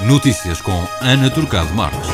Notícias com Ana Turcado Marques.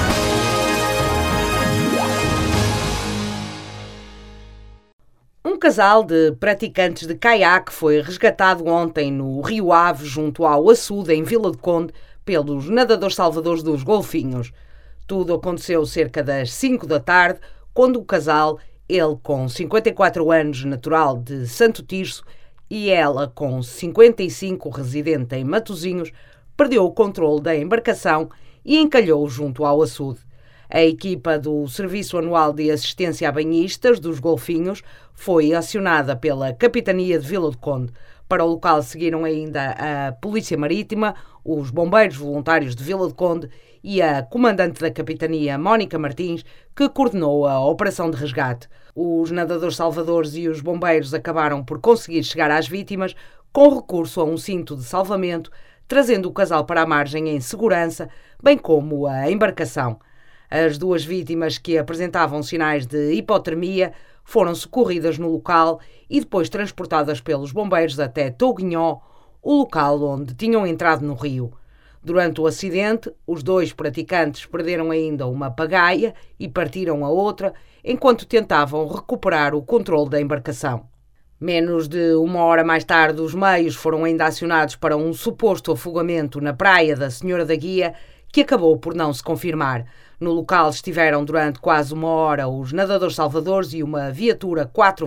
Um casal de praticantes de caiaque foi resgatado ontem no Rio Ave, junto ao açude, em Vila do Conde, pelos nadadores salvadores dos Golfinhos. Tudo aconteceu cerca das 5 da tarde, quando o casal, ele com 54 anos, natural de Santo Tirso, e ela com 55, residente em Matosinhos, perdeu o controle da embarcação e encalhou junto ao açude. A equipa do Serviço Anual de Assistência a Banhistas dos Golfinhos foi acionada pela Capitania de Vila do Conde. Para o local seguiram ainda a Polícia Marítima, os bombeiros voluntários de Vila do Conde e a comandante da Capitania, Mónica Martins, que coordenou a operação de resgate. Os nadadores salvadores e os bombeiros acabaram por conseguir chegar às vítimas com recurso a um cinto de salvamento, trazendo o casal para a margem em segurança, bem como a embarcação. As duas vítimas, que apresentavam sinais de hipotermia, foram socorridas no local e depois transportadas pelos bombeiros até Touguinhó, o local onde tinham entrado no rio. Durante o acidente, os dois praticantes perderam ainda uma pagaia e partiram a outra, enquanto tentavam recuperar o controle da embarcação. Menos de uma hora mais tarde, os meios foram ainda acionados para um suposto afogamento na praia da Senhora da Guia, que acabou por não se confirmar. No local estiveram durante quase uma hora os nadadores salvadores e uma viatura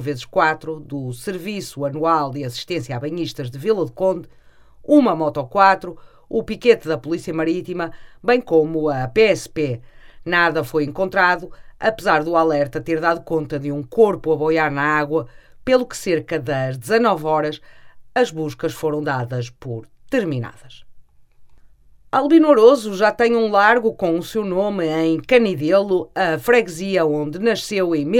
4x4 do Serviço Anual de Assistência a Banhistas de Vila do Conde, uma Moto 4, o piquete da Polícia Marítima, bem como a PSP. Nada foi encontrado, apesar do alerta ter dado conta de um corpo a boiar na água, pelo que cerca das 19 horas as buscas foram dadas por terminadas. Albinoroso já tem um largo com o seu nome em Canidelo, a freguesia onde nasceu em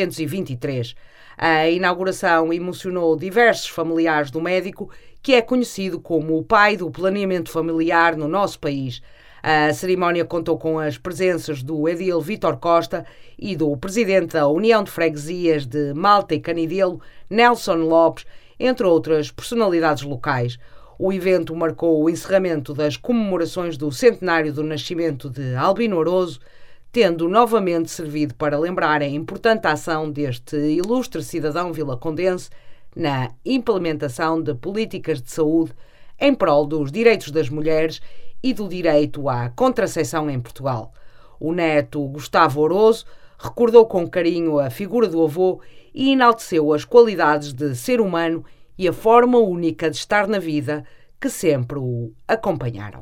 1923. A inauguração emocionou diversos familiares do médico, que é conhecido como o pai do planeamento familiar no nosso país. A cerimónia contou com as presenças do edil Vítor Costa e do presidente da União de Freguesias de Malta e Canidelo, Nelson Lopes, entre outras personalidades locais. O evento marcou o encerramento das comemorações do centenário do nascimento de Albinoroso, tendo novamente servido para lembrar a importante ação deste ilustre cidadão vilacondense na implementação de políticas de saúde em prol dos direitos das mulheres e do direito à contracepção em Portugal. O neto Gustavo Oroso recordou com carinho a figura do avô e enalteceu as qualidades de ser humano e a forma única de estar na vida que sempre o acompanharam.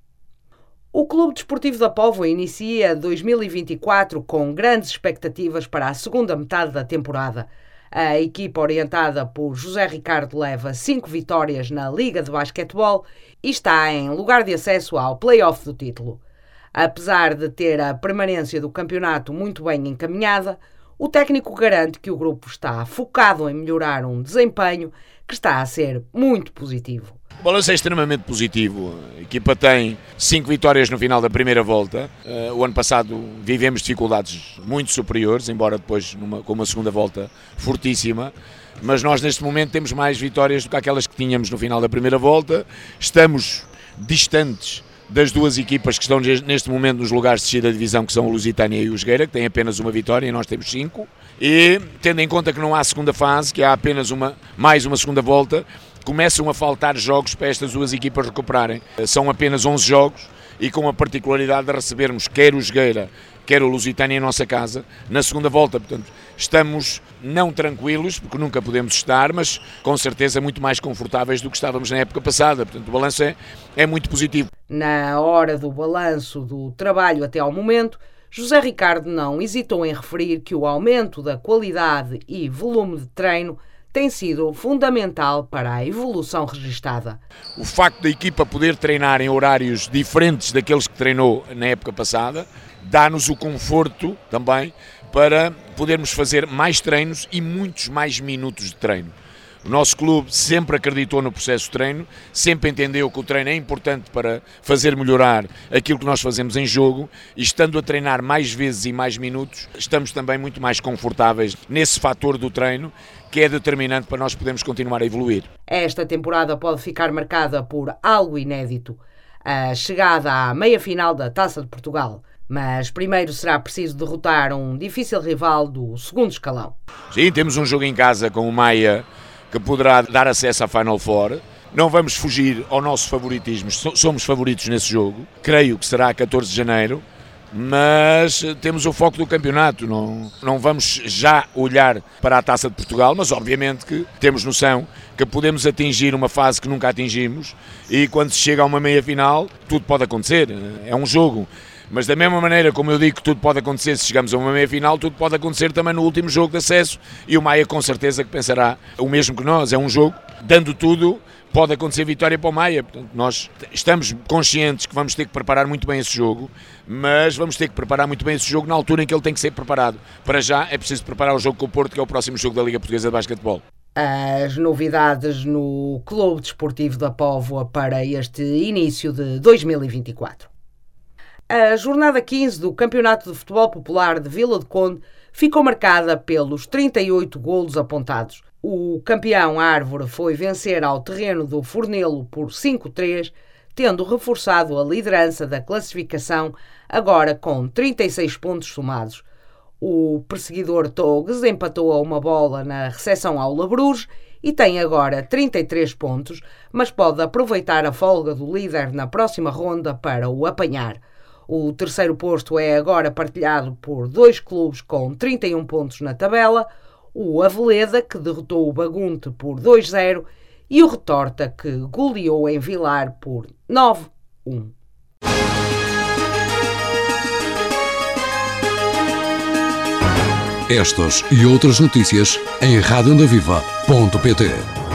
O Clube Desportivo da Póvoa inicia 2024 com grandes expectativas para a segunda metade da temporada. A equipa, orientada por José Ricardo, leva 5 vitórias na Liga de Basquetebol e está em lugar de acesso ao play-off do título. Apesar de ter a permanência do campeonato muito bem encaminhada, o técnico garante que o grupo está focado em melhorar um desempenho que está a ser muito positivo. O balanço é extremamente positivo. A equipa tem 5 vitórias no final da primeira volta. O ano passado vivemos dificuldades muito superiores, embora depois com uma segunda volta fortíssima. Mas nós neste momento temos mais vitórias do que aquelas que tínhamos no final da primeira volta. Estamos distantes das duas equipas que estão neste momento nos lugares de descida da divisão, que são o Lusitânia e o Jogueira, que têm apenas uma vitória e nós temos 5. E tendo em conta que não há segunda fase, que há apenas mais uma segunda volta, começam a faltar jogos para estas duas equipas recuperarem. São apenas 11 jogos e com a particularidade de recebermos quer o Jogueira, quer o Lusitânia em nossa casa, na segunda volta. Portanto, estamos não tranquilos, porque nunca podemos estar, mas com certeza muito mais confortáveis do que estávamos na época passada. Portanto, o balanço é muito positivo. Na hora do balanço do trabalho até ao momento, José Ricardo não hesitou em referir que o aumento da qualidade e volume de treino tem sido fundamental para a evolução registada. O facto da equipa poder treinar em horários diferentes daqueles que treinou na época passada dá-nos o conforto também para podermos fazer mais treinos e muitos mais minutos de treino. O nosso clube sempre acreditou no processo de treino, sempre entendeu que o treino é importante para fazer melhorar aquilo que nós fazemos em jogo e estando a treinar mais vezes e mais minutos, estamos também muito mais confortáveis nesse fator do treino que é determinante para nós podermos continuar a evoluir. Esta temporada pode ficar marcada por algo inédito. a chegada à meia-final da Taça de Portugal. Mas primeiro será preciso derrotar um difícil rival do segundo escalão. Sim, temos um jogo em casa com o Maia que poderá dar acesso à Final Four. Não vamos fugir ao nosso favoritismo, somos favoritos nesse jogo. Creio que será a 14 de janeiro, mas temos o foco do campeonato. Não vamos já olhar para a Taça de Portugal, mas obviamente que temos noção que podemos atingir uma fase que nunca atingimos e quando se chega a uma meia-final tudo pode acontecer, é um jogo. Mas da mesma maneira como eu digo que tudo pode acontecer se chegamos a uma meia-final, tudo pode acontecer também no último jogo de acesso e o Maia com certeza que pensará o mesmo que nós, é um jogo, dando tudo, pode acontecer vitória para o Maia. Portanto, nós estamos conscientes que vamos ter que preparar muito bem esse jogo, mas vamos ter que preparar muito bem esse jogo na altura em que ele tem que ser preparado. Para já é preciso preparar o jogo com o Porto, que é o próximo jogo da Liga Portuguesa de Basquetebol. As novidades no Clube Desportivo da Póvoa para este início de 2024. A jornada 15 do Campeonato de Futebol Popular de Vila de Conde ficou marcada pelos 38 golos apontados. O campeão Árvore foi vencer ao terreno do Fornelo por 5-3, tendo reforçado a liderança da classificação, agora com 36 pontos somados. O perseguidor Togues empatou a uma bola na recepção ao Labruges e tem agora 33 pontos, mas pode aproveitar a folga do líder na próxima ronda para o apanhar. O terceiro posto é agora partilhado por 2 clubes com 31 pontos na tabela, o Aveleda, que derrotou o Bagunte por 2-0, e o Retorta, que goleou em Vilar por 9-1. Estas e outras notícias em radioondaviva.pt.